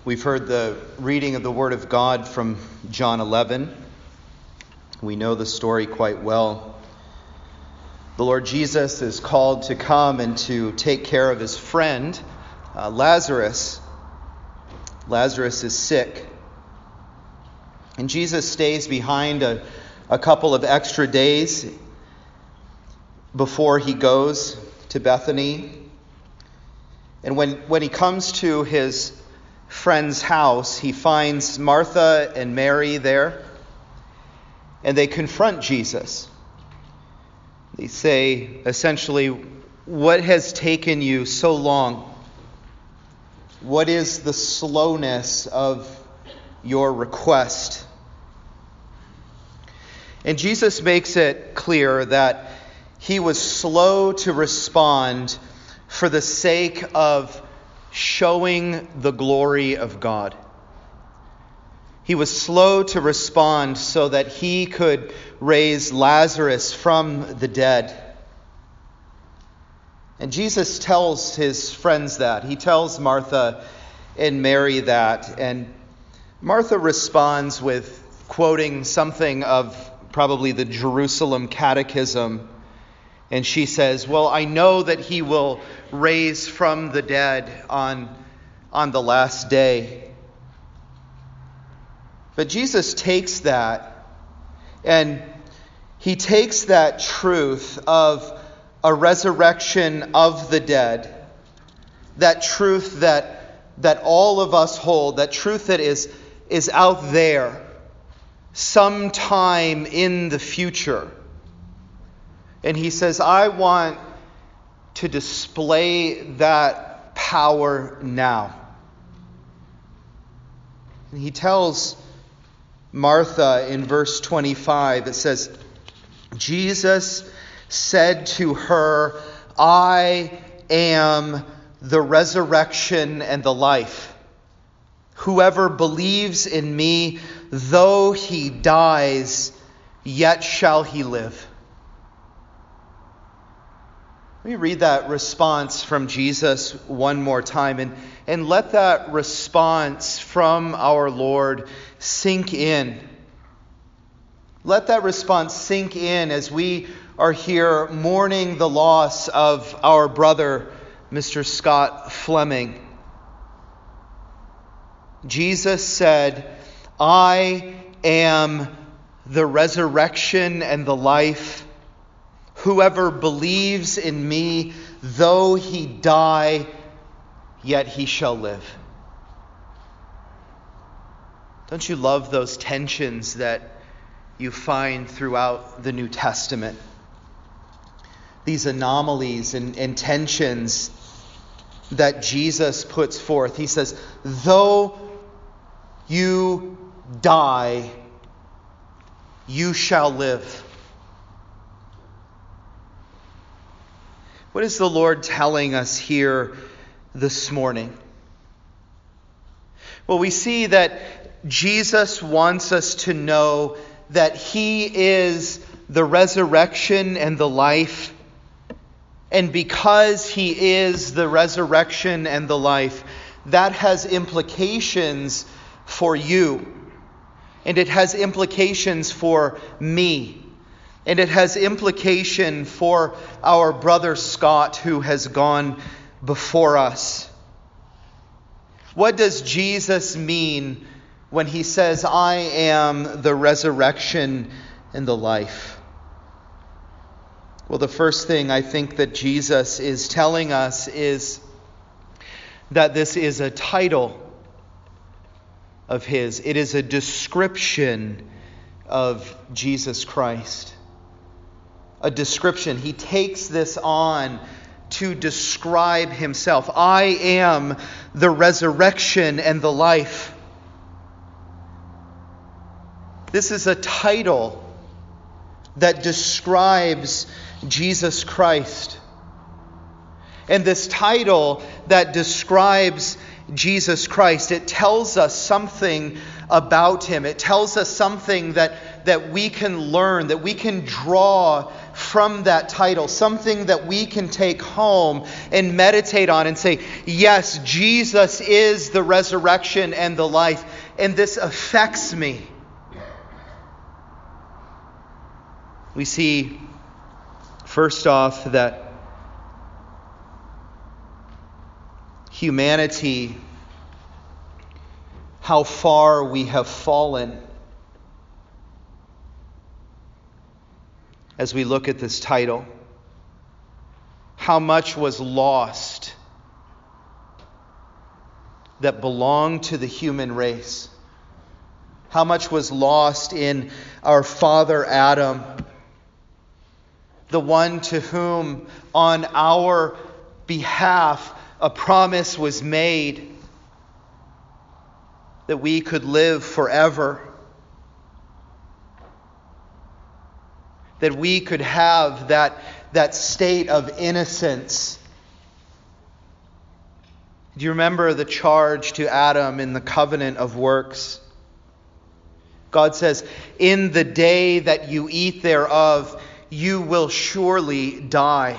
We've heard the reading of the Word of God from John 11. We know the story quite well. The Lord Jesus is called to come and to take care of his friend, Lazarus. Lazarus is sick. And Jesus stays behind a couple of extra days before he goes to Bethany. And when he comes to his friend's house, he finds Martha and Mary there, and they confront Jesus. They say, essentially, "What has taken you so long? What is the slowness of your request?" And Jesus makes it clear that he was slow to respond for the sake of showing the glory of God. He was slow to respond so that he could raise Lazarus from the dead. And Jesus tells his friends that. He tells Martha and Mary that. And Martha responds with quoting something of probably the Jerusalem Catechism. And she says, "Well, I know that he will raise from the dead on the last day." But Jesus takes that, and he takes that truth of a resurrection of the dead, that truth that all of us hold, that truth that is out there sometime in the future. And he says, I want to display that power now. And he tells Martha in verse 25, it says, Jesus said to her, "I am the resurrection and the life. Whoever believes in me, though he dies, yet shall he live." Let me read that response from Jesus one more time, and let that response from our Lord sink in. Let that response sink in as we are here mourning the loss of our brother, Mr. Scott Fleming. Jesus said, "I am the resurrection and the life. Whoever believes in me, though he die, yet he shall live." Don't you love those tensions that you find throughout the New Testament? These anomalies and tensions that Jesus puts forth. He says, though you die, you shall live. What is the Lord telling us here this morning? Well, we see that Jesus wants us to know that he is the resurrection and the life. And because he is the resurrection and the life, that has implications for you. And it has implications for me. And it has implication for our brother Scott, who has gone before us. What does Jesus mean when he says, "I am the resurrection and the life"? Well, the first thing I think that Jesus is telling us is that this is a title of his. It is a description of Jesus Christ. A description. He takes this on to describe himself. I am the resurrection and the life. This is a title that describes Jesus Christ. And this title that describes Jesus Christ, it tells us something about him. It tells us something that we can learn, that we can draw from that title, something that we can take home and meditate on and say, yes, Jesus is the resurrection and the life, and this affects me. We see, first off, that humanity, how far we have fallen. As we look at this title, how much was lost that belonged to the human race? How much was lost in our father Adam, the one to whom on our behalf a promise was made that we could live forever, that we could have that state of innocence. Do you remember the charge to Adam in the covenant of works? God says, in the day that you eat thereof, you will surely die.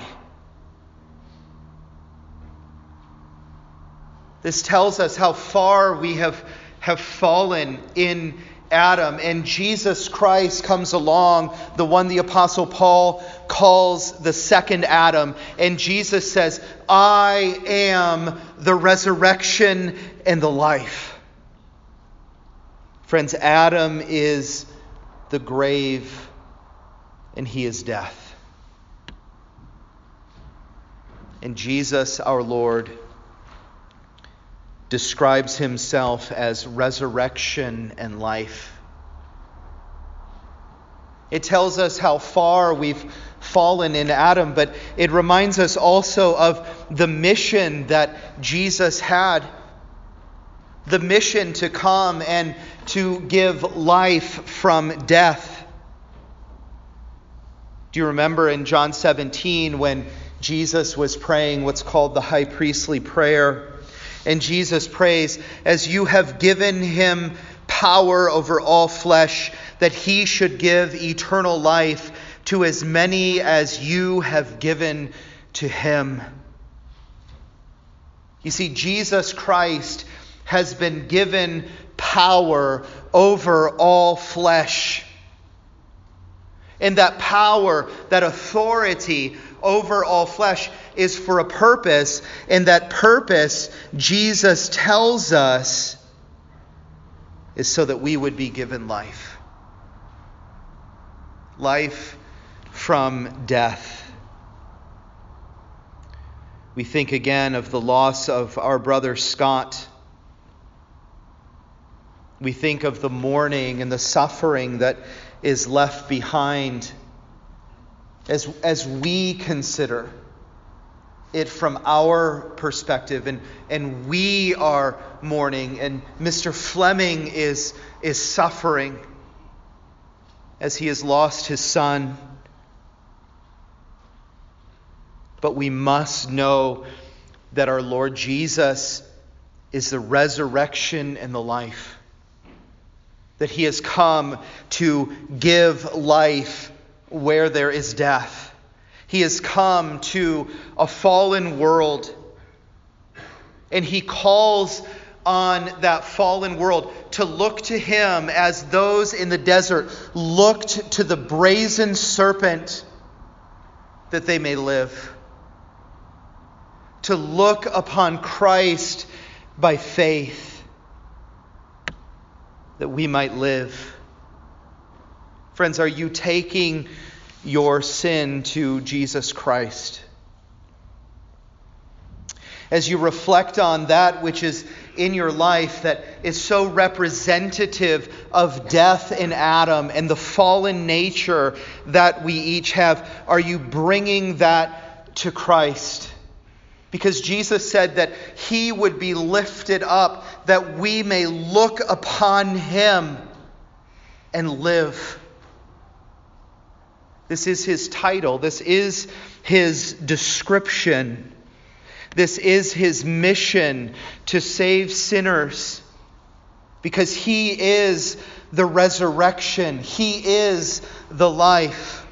This tells us how far we have fallen in Adam, and Jesus Christ comes along, the one the Apostle Paul calls the second Adam, and Jesus says, I am the resurrection and the life. Friends, Adam is the grave and he is death. And Jesus, our Lord, describes himself as resurrection and life. It tells us how far we've fallen in Adam, but it reminds us also of the mission that Jesus had. The mission to come and to give life from death. Do you remember in John 17 when Jesus was praying what's called the high priestly prayer? And Jesus prays, as you have given him power over all flesh, that he should give eternal life to as many as you have given to him. You see, Jesus Christ has been given power over all flesh. And that power, that authority over all flesh is for a purpose, and that purpose, Jesus tells us, is so that we would be given life. Life from death. We think again of the loss of our brother Scott. We think of the mourning and the suffering that is left behind as we consider it from our perspective, and we are mourning, and Mr. Fleming is suffering as he has lost his son. But we must know that our Lord Jesus is the resurrection and the life. That he has come to give life where there is death. He has come to a fallen world, and he calls on that fallen world to look to him as those in the desert looked to the brazen serpent that they may live. To look upon Christ by faith that we might live. Friends, are you taking your sin to Jesus Christ? As you reflect on that which is in your life that is so representative of death in Adam and the fallen nature that we each have, are you bringing that to Christ? Because Jesus said that he would be lifted up, that we may look upon him and live. This is his title. This is his description. This is his mission to save sinners, because he is the resurrection. He is the life.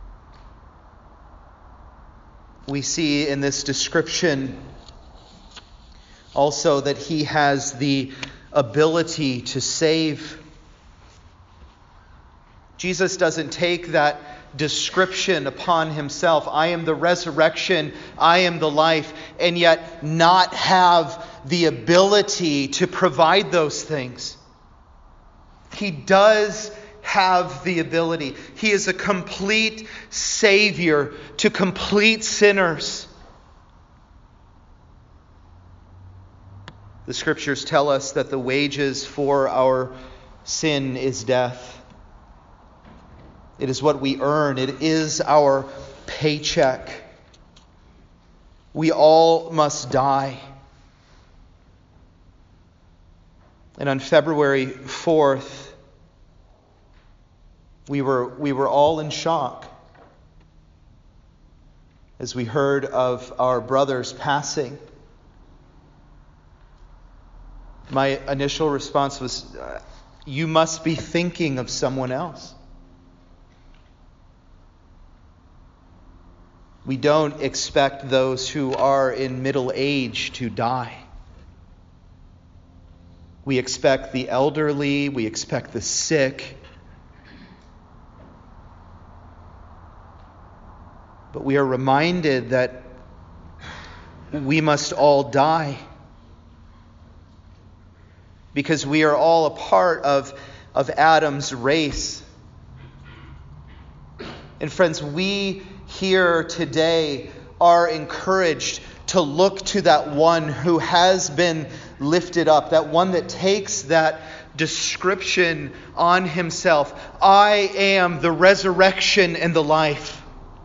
We see in this description also that he has the ability to save. Jesus doesn't take that description upon himself, I am the resurrection, I am the life, and yet not have the ability to provide those things. He does have the ability. He is a complete Savior to complete sinners. The Scriptures tell us that the wages for our sin is death. It is what we earn. It is our paycheck. We all must die. And on February 4th, we were all in shock as we heard of our brother's passing. My initial response was, you must be thinking of someone else. We don't expect those who are in middle age to die. We expect the elderly, we expect the sick. But we are reminded that we must all die, because we are all a part of Adam's race. And friends, we here today are encouraged to look to that one who has been lifted up, that one that takes that description on himself. I am the resurrection and the life.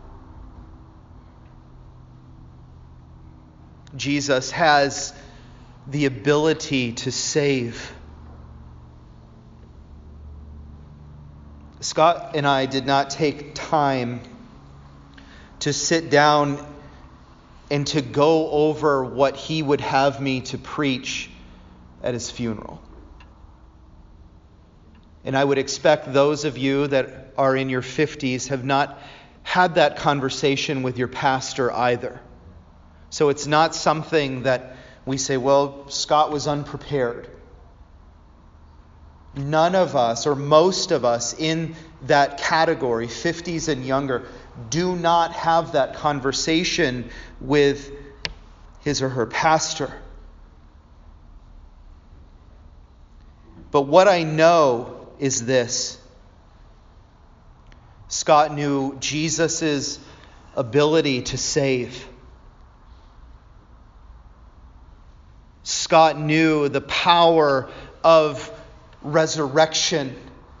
Jesus has the ability to save. Scott and I did not take time to sit down and to go over what he would have me to preach at his funeral. And I would expect those of you that are in your 50s have not had that conversation with your pastor either. So it's not something that we say, well, Scott was unprepared. None of us, or most of us in that category, 50s and younger, do not have that conversation with his or her pastor. But what I know is this. Scott knew Jesus' ability to save. Scott knew the power of resurrection.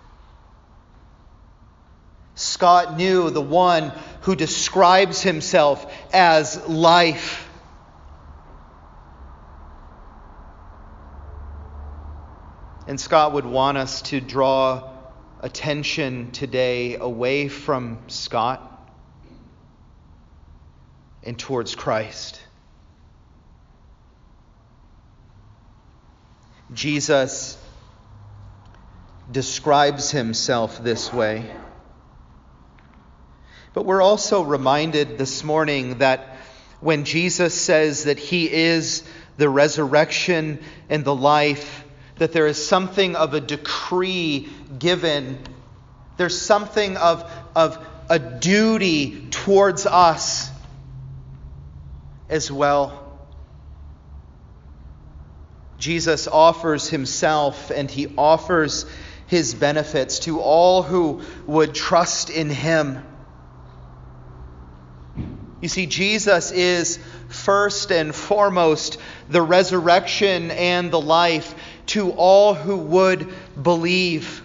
Scott knew the one who describes himself as life. And Scott would want us to draw attention today away from Scott and towards Christ. Jesus describes himself this way. But we're also reminded this morning that when Jesus says that he is the resurrection and the life, that there is something of a decree given. There's something of a duty towards us as well. Jesus offers himself and he offers his benefits to all who would trust in him. You see, Jesus is first and foremost the resurrection and the life to all who would believe.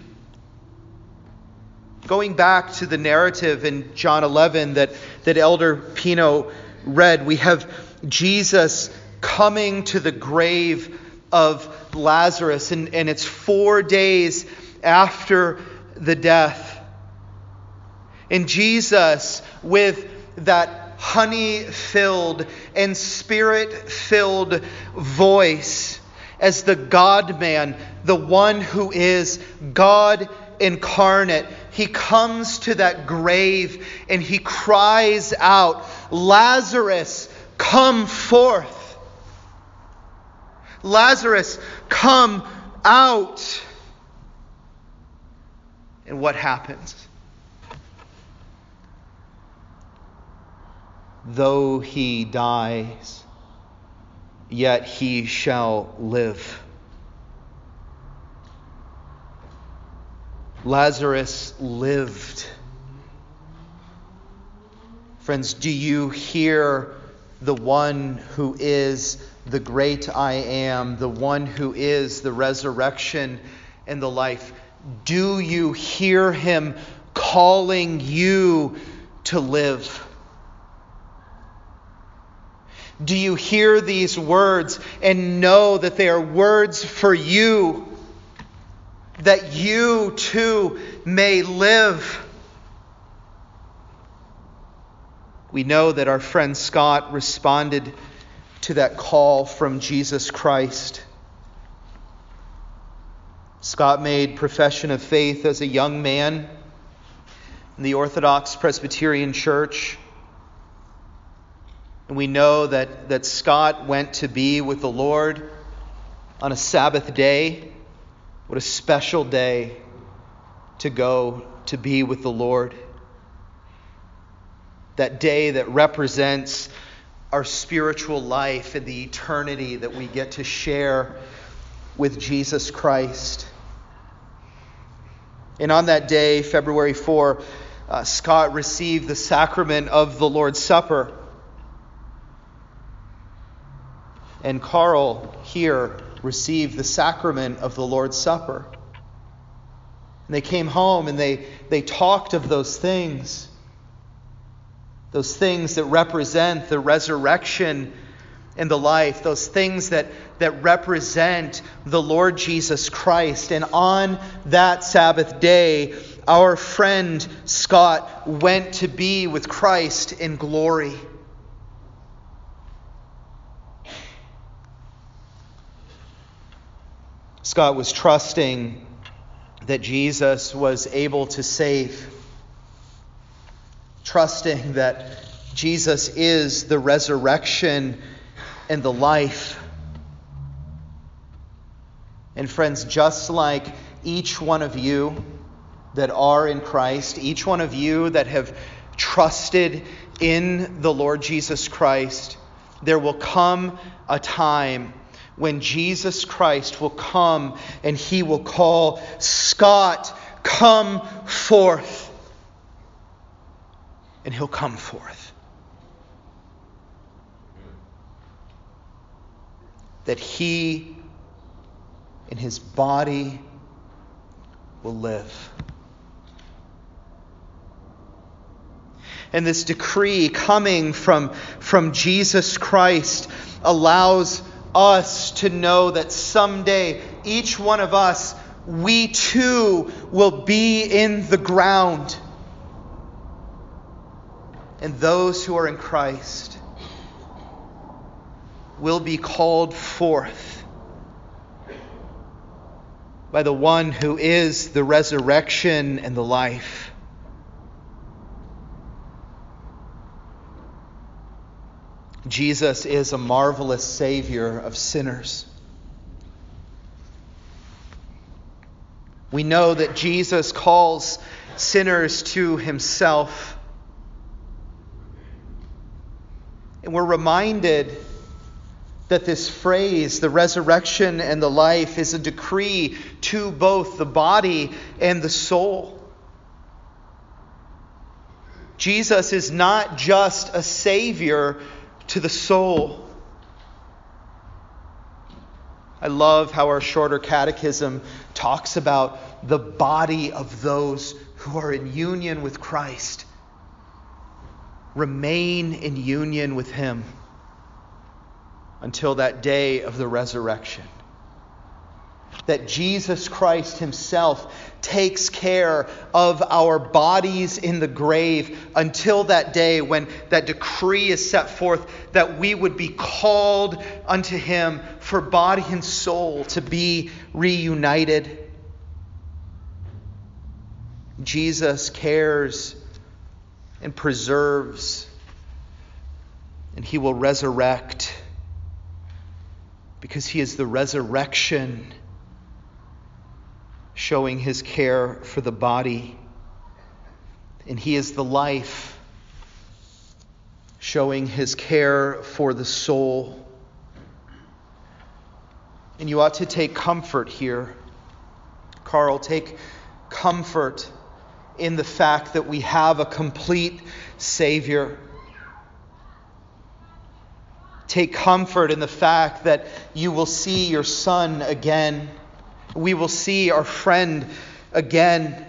Going back to the narrative in John 11 that Elder Pino read, we have Jesus coming to the grave of Lazarus, and it's 4 days after the death. And Jesus, with that honey-filled and spirit-filled voice as the God-man, the one who is God incarnate. He comes to that grave and he cries out, "Lazarus, come forth. Lazarus, come out." And what happens? Though he dies, yet he shall live. Lazarus lived. Friends, do you hear the one who is the great I am, the one who is the resurrection and the life? Do you hear him calling you to live? Do you hear these words and know that they are words for you, that you too may live? We know that our friend Scott responded to that call from Jesus Christ. Scott made profession of faith as a young man in the Orthodox Presbyterian Church. And we know that Scott went to be with the Lord on a Sabbath day. What a special day to go to be with the Lord. That day that represents our spiritual life and the eternity that we get to share with Jesus Christ. And on that day, February 4, Scott received the sacrament of the Lord's Supper. And Carl here received the sacrament of the Lord's Supper. And they came home and they talked of those things that represent the resurrection and the life, those things that represent the Lord Jesus Christ. And on that Sabbath day, our friend Scott went to be with Christ in glory. Scott was trusting that Jesus was able to save, trusting that Jesus is the resurrection and the life. And friends, just like each one of you that are in Christ, each one of you that have trusted in the Lord Jesus Christ, there will come a time when Jesus Christ will come and he will call, "Scott, come forth." And he'll come forth. That he in his body will live. And this decree coming from Jesus Christ allows us to know that someday each one of us, we too will be in the ground. And those who are in Christ will be called forth by the one who is the resurrection and the life. Jesus is a marvelous Savior of sinners. We know that Jesus calls sinners to himself. And we're reminded that this phrase, the resurrection and the life, is a decree to both the body and the soul. Jesus is not just a Savior to the soul. I love how our shorter catechism talks about the body of those who are in union with Christ. Remain in union with him until that day of the resurrection. that Jesus Christ himself takes care of our bodies in the grave until that day when that decree is set forth that we would be called unto him for body and soul to be reunited. Jesus cares and preserves, and he will resurrect because he is the resurrection, showing his care for the body. And he is the life, showing his care for the soul. And you ought to take comfort here. Carl, take comfort in the fact that we have a complete Savior. Take comfort in the fact that you will see your son again. We will see our friend again.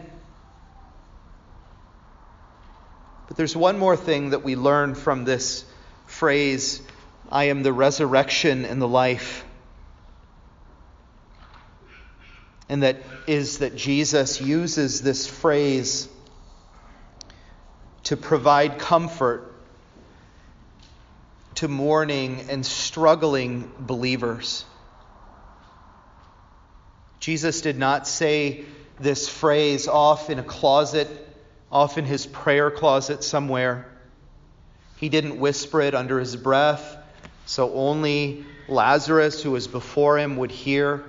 But there's one more thing that we learn from this phrase, I am the resurrection and the life. And that is that Jesus uses this phrase to provide comfort to mourning and struggling believers. Jesus did not say this phrase off in a closet, off in his prayer closet somewhere. He didn't whisper it under his breath, so only Lazarus, who was before him, would hear.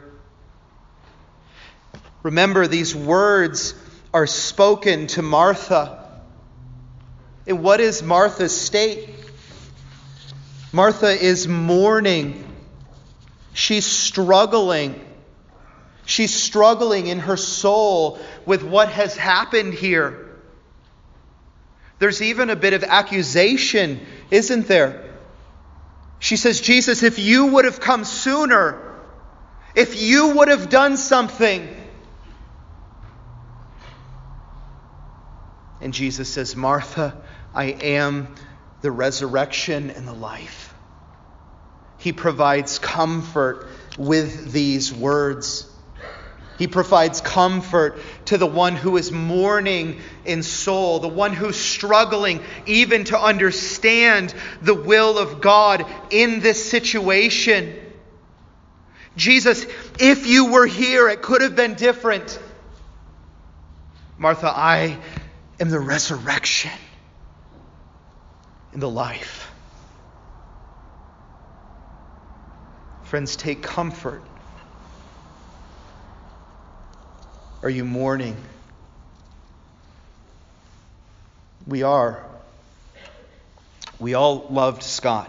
Remember, these words are spoken to Martha. And what is Martha's state? Martha is mourning. She's struggling. She's struggling in her soul with what has happened here. There's even a bit of accusation, isn't there? She says, Jesus, if you would have come sooner, if you would have done something. And Jesus says, Martha, I am the resurrection and the life. He provides comfort with these words. He provides comfort to the one who is mourning in soul, the one who's struggling even to understand the will of God in this situation. Jesus, if you were here, it could have been different. Martha, I am the resurrection and the life. Friends, take comfort. Are you mourning? We are. We all loved Scott.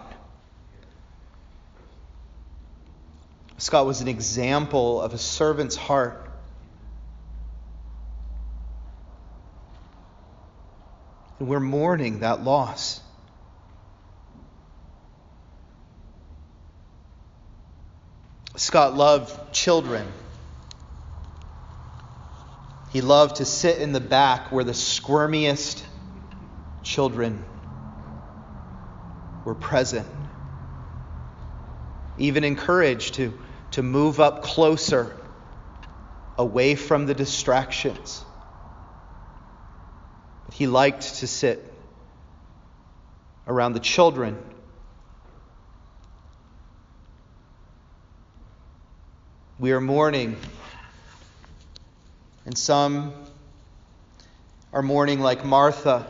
Scott was an example of a servant's heart. And we're mourning that loss. Scott loved children. He loved to sit in the back where the squirmiest children were present. Even encouraged to move up closer, away from the distractions. He liked to sit around the children. We are mourning. And some are mourning like Martha,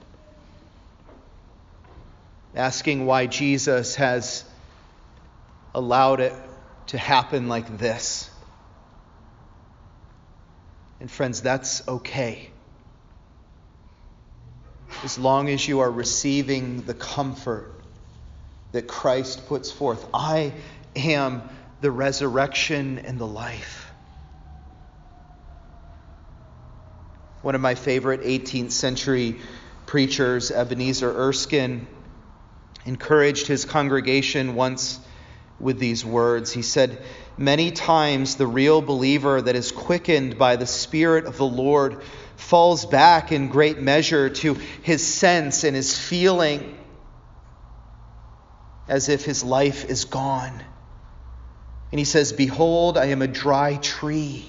asking why Jesus has allowed it to happen like this. And friends, that's okay. As long as you are receiving the comfort that Christ puts forth. I am the resurrection and the life. One of my favorite 18th century preachers, Ebenezer Erskine, encouraged his congregation once with these words. He said, "Many times the real believer that is quickened by the Spirit of the Lord falls back in great measure to his sense and his feeling as if his life is gone. And he says, "Behold, I am a dry tree.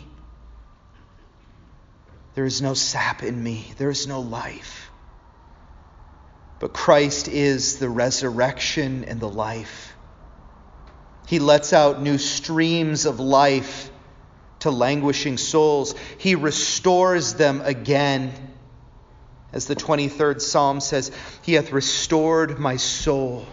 There is no sap in me. There is no life." But Christ is the resurrection and the life. He lets out new streams of life to languishing souls. He restores them again. As the 23rd Psalm says, "He hath restored my soul."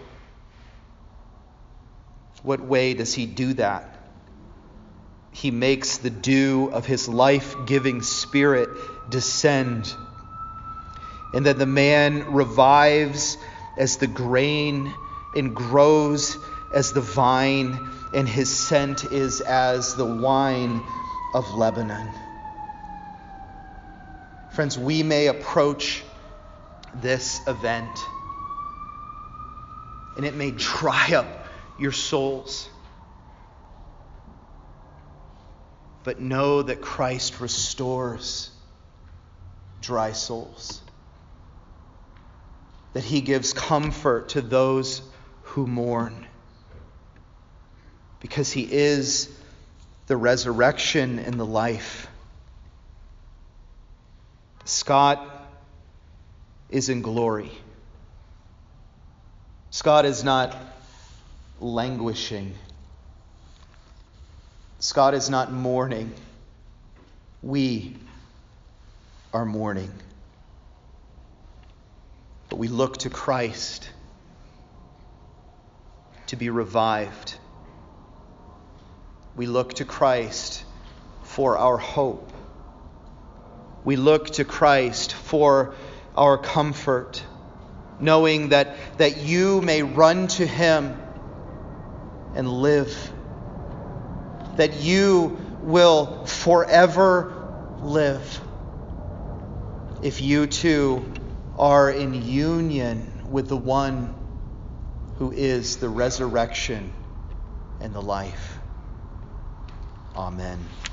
What way does he do that? He makes the dew of his life-giving Spirit descend. And then the man revives as the grain and grows as the vine, and his scent is as the wine of Lebanon. Friends, we may approach this event, and it may dry up your souls. But know that Christ restores dry souls. That he gives comfort to those who mourn. Because he is the resurrection and the life. Scott is in glory. Scott is not languishing. Scott is not mourning. We are mourning. But we look to Christ to be revived. We look to Christ for our hope. We look to Christ for our comfort, knowing that you may run to him and live, that you will forever live if you too are in union with the one who is the resurrection and the life. Amen.